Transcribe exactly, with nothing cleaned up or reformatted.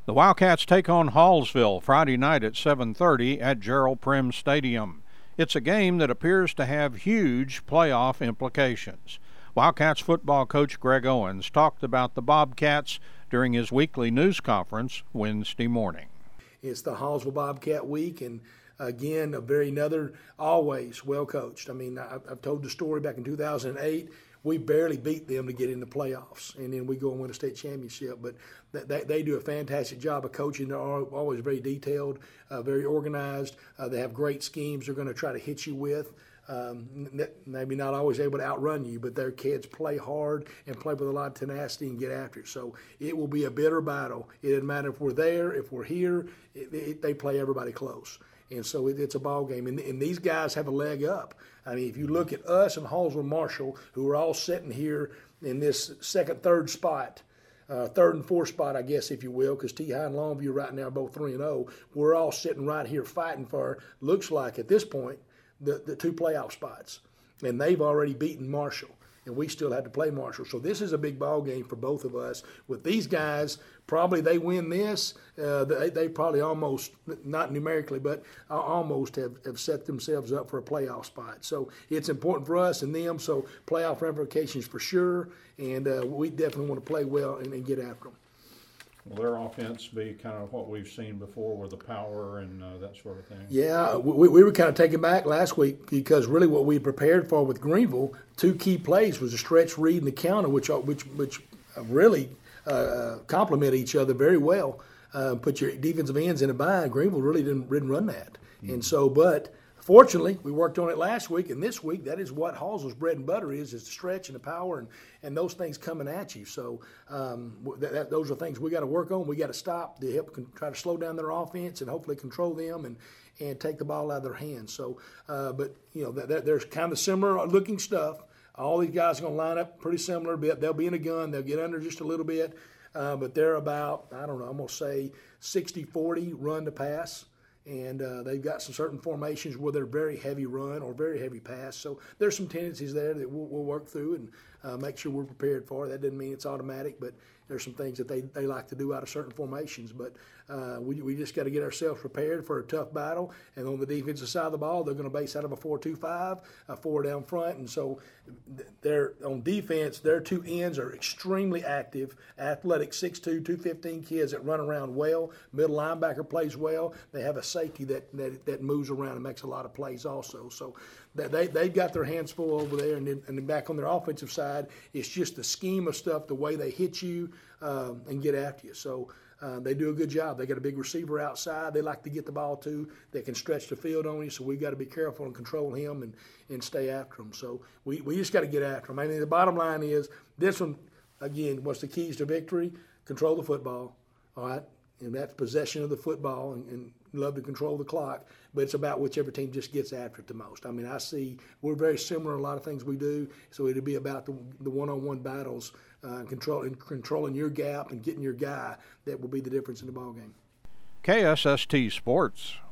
The Wildcats take on Hallsville Friday night at seven thirty at Gerald Prim Stadium. It's a game that appears to have huge playoff implications. Wildcats football coach Greg Owens talked about the Bobcats during his weekly news conference Wednesday morning. It's the Hallsville Bobcat Week, and again, a very another always well coached. I mean, I've told the story back in two thousand eight. We barely beat them to get in the playoffs, and then we go and win a state championship. But they, they do a fantastic job of coaching. They're always very detailed, uh, very organized. Uh, they have great schemes they're going to try to hit you with. Um, maybe not always able to outrun you, but their kids play hard and play with a lot of tenacity and get after it. So it will be a bitter battle. It doesn't matter if we're there, if we're here. It, it, they play everybody close. And so it, it's a ball game. And, and these guys have a leg up. I mean, if you look at us and Hallsville Marshall, who are all sitting here in this second, third spot, uh, third and fourth spot, I guess, if you will, because T-High and Longview right now are both three and oh. We're all sitting right here fighting for, looks like at this point, the, the two playoff spots. And they've already beaten Marshall, and we still have to play Marshall. So this is a big ball game for both of us. With these guys, probably they win this. Uh, they, they probably almost, not numerically, but almost have, have set themselves up for a playoff spot. So it's important for us and them. So playoff ramifications for sure, and uh, we definitely want to play well and, and get after them. Will their offense be kind of what we've seen before with the power and uh, that sort of thing? Yeah, we, we were kind of taken back last week because really what we prepared for with Greenville, two key plays was a stretch read and the counter, which which which really uh, complement each other very well. Uh, put your defensive ends in a bind. Greenville really didn't, didn't run that. Mm-hmm. And so, but fortunately, we worked on it last week, and this week, that is what Hallsville's bread and butter is, is the stretch and the power and, and those things coming at you. So um, that, that, those are things we got to work on. We got to stop to help con- try to slow down their offense and hopefully control them and, and take the ball out of their hands. So, uh, but, you know, that, that, there's kind of similar looking stuff. All these guys are going to line up pretty similar. They'll be in a gun. They'll get under just a little bit. Uh, but they're about, I don't know, I'm going to say sixty forty run to pass. And uh, they've got some certain formations where they're very heavy run or very heavy pass. So there's some tendencies there that we'll, we'll work through and uh, make sure we're prepared for. That doesn't mean it's automatic, but there's some things that they, they like to do out of certain formations. But uh, we, we just got to get ourselves prepared for a tough battle. And on the defensive side of the ball, they're going to base out of a four two five, a four down front. And so they're on defense, their two ends are extremely active, athletic, six two, two fifteen kids that run around well. Middle linebacker plays well. They have a safety that, that, that moves around and makes a lot of plays also. So they, they've got their hands full over there. And then, and then back on their offensive side, it's just the scheme of stuff, the way they hit you um, and get after you. So uh, they do a good job. They got a big receiver outside. They like to get the ball to. They can stretch the field on you, so we've got to be careful and control him and, and stay after him. So we, we just got to get after him. I mean, the bottom line is this one, again, what's the keys to victory? Control the football, all right? And that's possession of the football and, and love to control the clock, but it's about whichever team just gets after it the most. I mean, I see we're very similar in a lot of things we do, so it'll be about the, the one-on-one battles, uh, controlling, controlling your gap and getting your guy that will be the difference in the ball game. K S S T Sports